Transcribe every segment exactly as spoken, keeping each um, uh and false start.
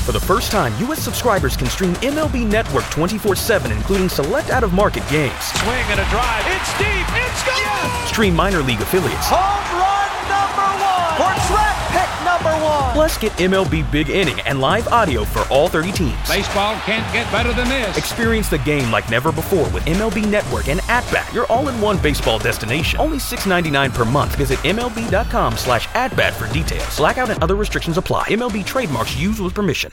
For the first time, U S subscribers can stream M L B Network twenty-four seven, including select out-of-market games. Swing and a drive. It's deep. It's gone. Yes! Stream minor league affiliates. Home run number one. Or draft pick number one. Plus, get M L B Big Inning and live audio for all thirty teams. Baseball can't get better than this. Experience the game like never before with M L B Network and At-Bat, your all-in-one baseball destination. Only six dollars and ninety-nine cents per month. Visit M L B dot com slash at-bat for details. Blackout and other restrictions apply. M L B trademarks used with permission.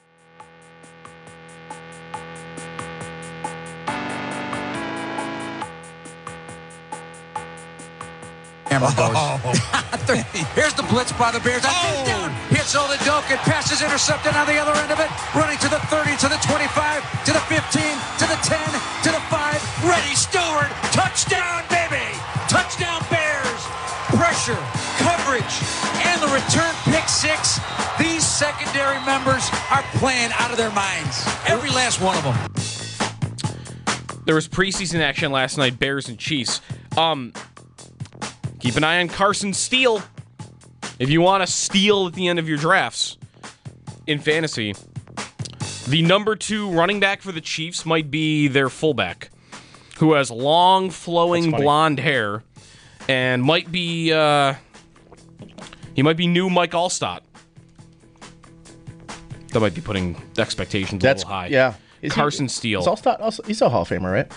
Oh. Here's the blitz by the Bears. Oh. Down. Hits Oladokun. Passes intercepted on the other end of it. Running to the thirty, to the twenty-five, to the fifteen, to the ten, to the five. Ready, Stewart. Touchdown, baby. Touchdown, Bears. Pressure, coverage, and the return pick six. These secondary members are playing out of their minds. Every last one of them. There was preseason action last night, Bears and Chiefs. Um... Keep an eye on Carson Steele if you want to steal at the end of your drafts in fantasy. The number two running back for the Chiefs might be their fullback, who has long, flowing blonde hair and might be uh, he might be new Mike Allstott. That might be putting expectations That's, a little high. Yeah, is Carson he, Steele. Is Allstott also, he's a Hall of Famer, right?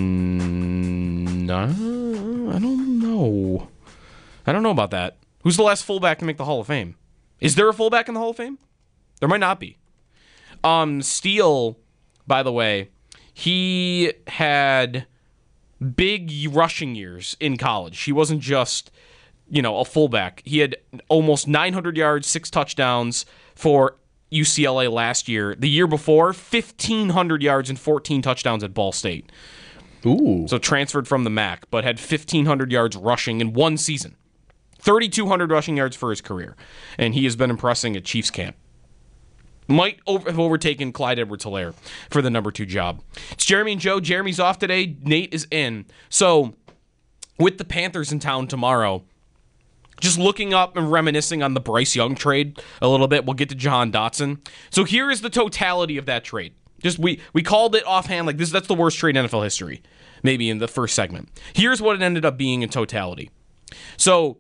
Mm, no, I don't know. I don't know about that. Who's the last fullback to make the Hall of Fame? Is there a fullback in the Hall of Fame? There might not be. Um, Steele, by the way, he had big rushing years in college. He wasn't just, you know, a fullback. He had almost nine hundred yards, six touchdowns for U C L A last year. The year before, fifteen hundred yards and fourteen touchdowns at Ball State. Ooh. So transferred from the M A C, but had fifteen hundred yards rushing in one season. thirty-two hundred rushing yards for his career. And he has been impressing at Chiefs camp. Might over, have overtaken Clyde Edwards-Helaire for the number two job. It's Jeremy and Joe. Jeremy's off today. Nate is in. So, with the Panthers in town tomorrow, just looking up and reminiscing on the Bryce Young trade a little bit. We'll get to Jahan Dotson. So, here is the totality of that trade. Just we we called it offhand like this. That's the worst trade in N F L history, maybe in the first segment. Here's what it ended up being in totality. So,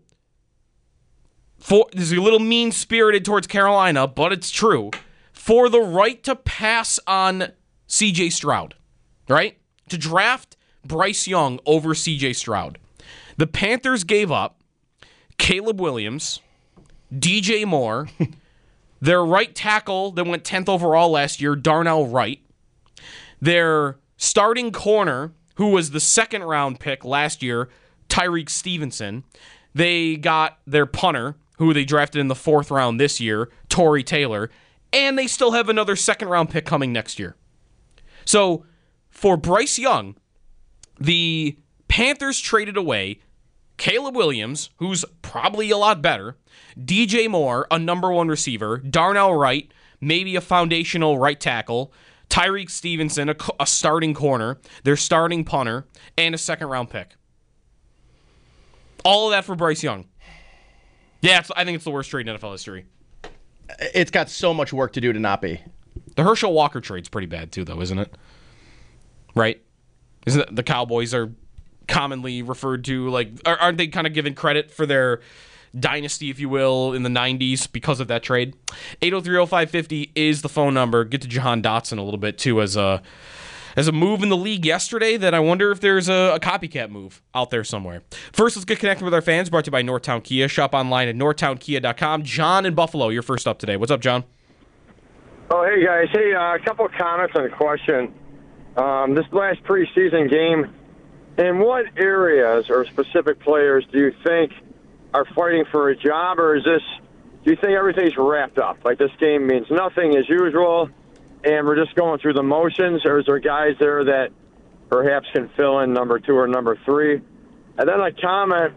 for this is a little mean-spirited towards Carolina, but it's true. For the right to pass on C J Stroud, right? To draft Bryce Young over C J Stroud. The Panthers gave up Caleb Williams, D J Moore, their right tackle that went tenth overall last year, Darnell Wright, their starting corner, who was the second round pick last year, Tyreek Stevenson. They got their punter, who they drafted in the fourth round this year, Torrey Taylor, and they still have another second round pick coming next year. So, for Bryce Young, the Panthers traded away Caleb Williams, who's probably a lot better, D J Moore, a number one receiver, Darnell Wright, maybe a foundational right tackle, Tyreek Stevenson, a, a starting corner, their starting punter, and a second round pick. All of that for Bryce Young. Yeah, it's, I think it's the worst trade in N F L history. It's got so much work to do to not be. The Herschel Walker trade's pretty bad too, though, isn't it? Right? Isn't it, the Cowboys are commonly referred to, like, aren't they kind of given credit for their dynasty, if you will, in the nineties because of that trade? eight oh three oh five five oh is the phone number. Get to Jahan Dotson a little bit, too, as a as a move in the league yesterday that I wonder if there's a, a copycat move out there somewhere. First, let's get connected with our fans, brought to you by Northtown Kia. Shop online at northtown kia dot com. John in Buffalo, you're first up today. What's up, John? Oh, hey, guys. Hey, uh, a couple of comments and a question. Um, this last preseason game, in what areas or specific players do you think are fighting for a job, or is this, do you think everything's wrapped up? Like, this game means nothing as usual, and we're just going through the motions, or is there guys there that perhaps can fill in number two or number three? And then a comment,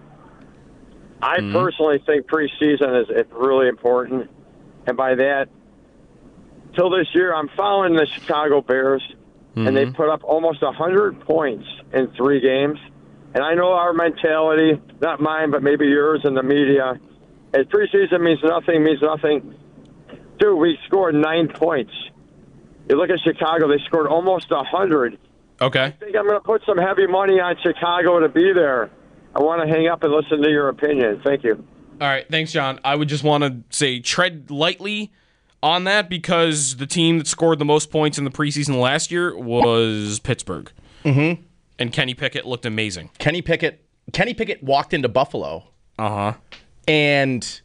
I mm-hmm. personally think preseason is, is really important, and by that, till this year, I'm following the Chicago Bears, mm-hmm. and they put up almost one hundred points in three games. And I know our mentality, not mine, but maybe yours and the media, is preseason means nothing, means nothing. dude, we scored nine points. You look at Chicago, they scored almost one hundred. Okay. I think I'm going to put some heavy money on Chicago to be there. I want to hang up and listen to your opinion. Thank you. All right, thanks, John. I would just want to say tread lightly on that because the team that scored the most points in the preseason last year was Pittsburgh. Mm-hmm. And Kenny Pickett looked amazing. Kenny Pickett Kenny Pickett walked into Buffalo. Uh-huh. And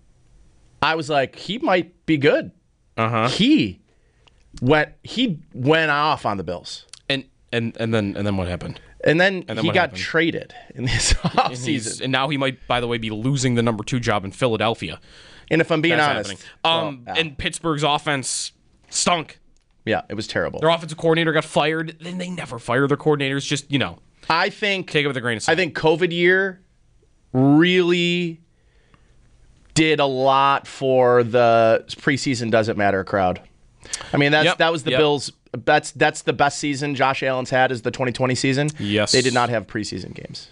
I was like, he might be good. Uh-huh. He went he went off on the Bills. And and and then and then what happened? And then, and then he what got happened? traded in this And, offseason. and now he might, by the way, be losing the number two job in Philadelphia. And if I'm being That's honest, happening. Um, well, yeah. and Pittsburgh's offense stunk. yeah, it was terrible. Their offensive coordinator got fired. Then they never fire their coordinators. Just, you know, I think take it with a grain of salt. I think COVID year really did a lot for the preseason doesn't matter crowd. I mean, that's Yep, that was the yep. Bills. That's that's the best season Josh Allen's had is the twenty twenty season. Yes. They did not have preseason games.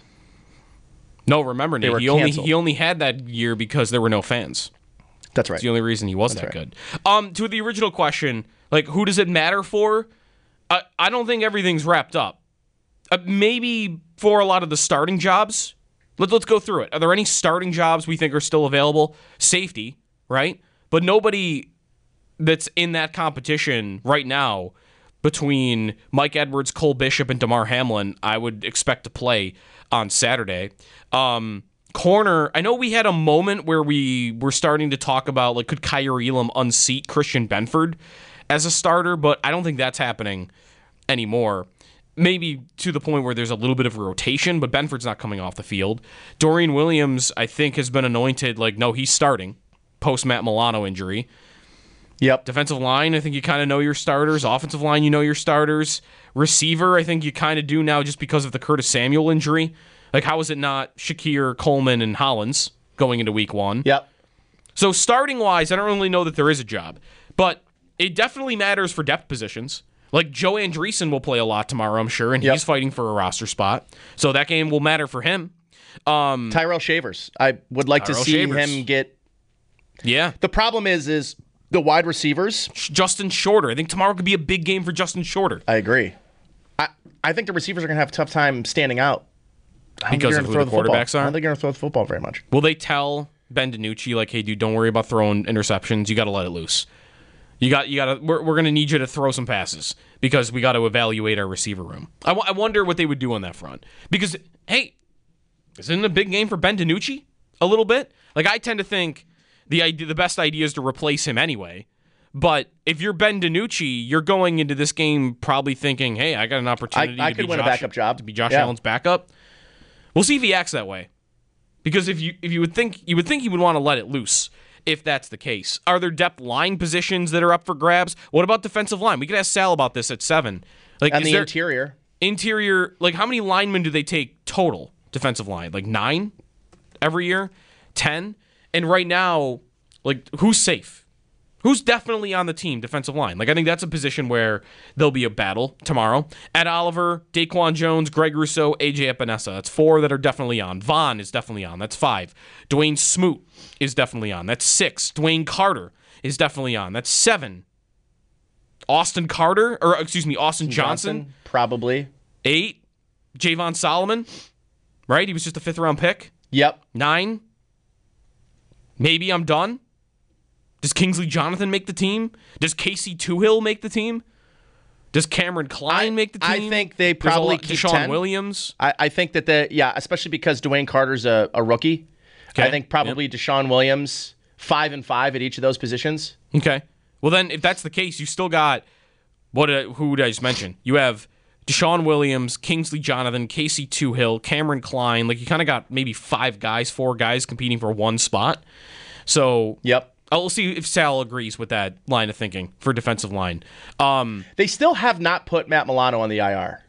No, remember, Nate, were he only canceled. he only had that year because there were no fans. That's right. It's the only reason he was That's that right. good. Um, to the original question, like, who does it matter for? I, I don't think everything's wrapped up. Uh, maybe for a lot of the starting jobs. Let, let's go through it. Are there any starting jobs we think are still available? Safety, right? But nobody that's in that competition right now between Mike Edwards, Cole Bishop, and DeMar Hamlin, I would expect to play on Saturday. Um, corner, I know we had a moment where we were starting to talk about, like, could Kyrie Elam unseat Christian Benford as a starter, but I don't think that's happening anymore. Maybe to the point where there's a little bit of a rotation, but Benford's not coming off the field. Dorian Williams, I think, has been anointed, like, no, he's starting post Matt Milano injury. Yep. Defensive line, I think you kind of know your starters. Offensive line, you know your starters. Receiver, I think you kind of do now just because of the Curtis Samuel injury. Like, how is it not Shakir, Coleman, and Hollins going into week one? Yep. So starting-wise, I don't really know that there is a job. But it definitely matters for depth positions. Like, Joe Andreessen will play a lot tomorrow, I'm sure, and Yep. he's fighting for a roster spot. So that game will matter for him. Um, Tyrell Shavers. I would like Tyrell to see Shavers. him get. yeah. The problem is, is the wide receivers. Justin Shorter. I think tomorrow could be a big game for Justin Shorter. I agree. I, I think the receivers are going to have a tough time standing out. I don't think Because they're of gonna who the throw football. quarterbacks I are? don't think they're going to throw the football very much. Will they tell Ben DiNucci, like, hey, dude, don't worry about throwing interceptions. You got to let it loose. You got, you got to. We're, we're going to need you to throw some passes because we got to evaluate our receiver room. I, w- I wonder what they would do on that front because, hey, isn't it a big game for Ben DiNucci? A little bit. Like, I tend to think the idea, the best idea is to replace him anyway. But if you're Ben DiNucci, you're going into this game probably thinking, hey, I got an opportunity. I to could be win a Josh, backup job. to be Josh Yeah. Allen's backup. We'll see if he acts that way. Because if you if you would think you would think he would want to let it loose if that's the case. Are there depth line positions that are up for grabs? What about defensive line? We could ask Sal about this at seven. Like, And is the there interior. interior, like, how many linemen do they take total defensive line? Like nine every year, ten, and right now, like, who's safe? Who's definitely on the team defensive line? Like, I think that's a position where there'll be a battle tomorrow. Ed Oliver, Daquan Jones, Greg Rousseau, A J Epinesa. That's four that are definitely on. Vaughn is definitely on. That's five. Dwayne Smoot is definitely on. That's six. Dwayne Carter is definitely on. That's seven. Austin Carter, or excuse me, Austin Johnson, Probably. eight. Javon Solomon, right? He was just a fifth round pick. Yep. Nine. Maybe I'm done. Does Kingsley Jonathan make the team? Does Casey Toohill make the team? Does Cameron Klein I- make the I team? think they There's a probably lot- keep Deshaun ten. Williams. I, I think that the yeah, especially because Dwayne Carter's a, a rookie. Okay. I think probably Deshaun Williams five and five at each of those positions. Okay. Well, then, if that's the case, you still got what? Uh, who did I just mention? You have Deshaun Williams, Kingsley Jonathan, Casey Toohill, Cameron Klein. Like, you kind of got maybe five guys, four guys competing for one spot. So Yep. I'll see if Sal agrees with that line of thinking for defensive line. Um, They still have not put Matt Milano on the I R.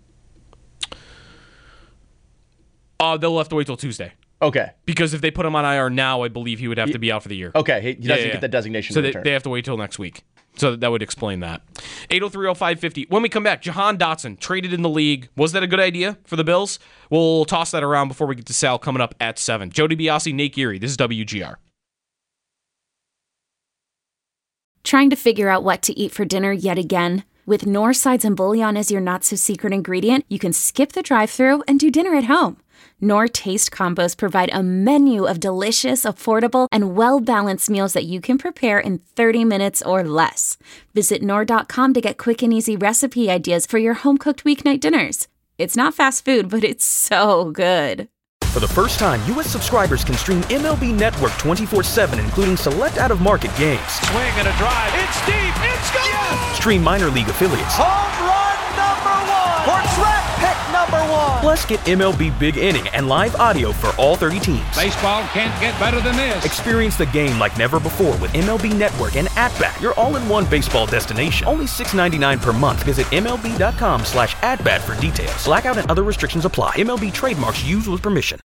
uh, they'll have to wait till Tuesday. Okay. Because if they put him on I R now, I believe he would have to be out for the year. Okay. He, he doesn't Yeah, yeah. get the designation So to they, return. they have to wait till next week. So that would explain that. eight oh three oh five fifty. When we come back, Jahan Dotson, traded in the league. Was that a good idea for the Bills? We'll toss that around before we get to Sal coming up at seven. Joe DiBiase, Nate Geary. This is W G R. Trying to figure out what to eat for dinner yet again? With Knorr sides and bouillon as your not-so-secret ingredient, you can skip the drive-thru and do dinner at home. Knorr Taste Combos provide a menu of delicious, affordable, and well-balanced meals that you can prepare in thirty minutes or less. Visit Knorr dot com to get quick and easy recipe ideas for your home-cooked weeknight dinners. It's not fast food, but it's so good. For the first time, U S subscribers can stream M L B Network twenty-four seven, including select out-of-market games. Swing and a drive. It's deep. It's gone. Yes! Stream minor league affiliates. Home run number one. Or draft pick number one. Plus, get M L B Big Inning and live audio for all thirty teams. Baseball can't get better than this. Experience the game like never before with M L B Network and At-Bat, your all-in-one baseball destination. Only six dollars and ninety-nine cents per month. Visit M L B dot com slash at bat for details. Blackout and other restrictions apply. M L B trademarks used with permission.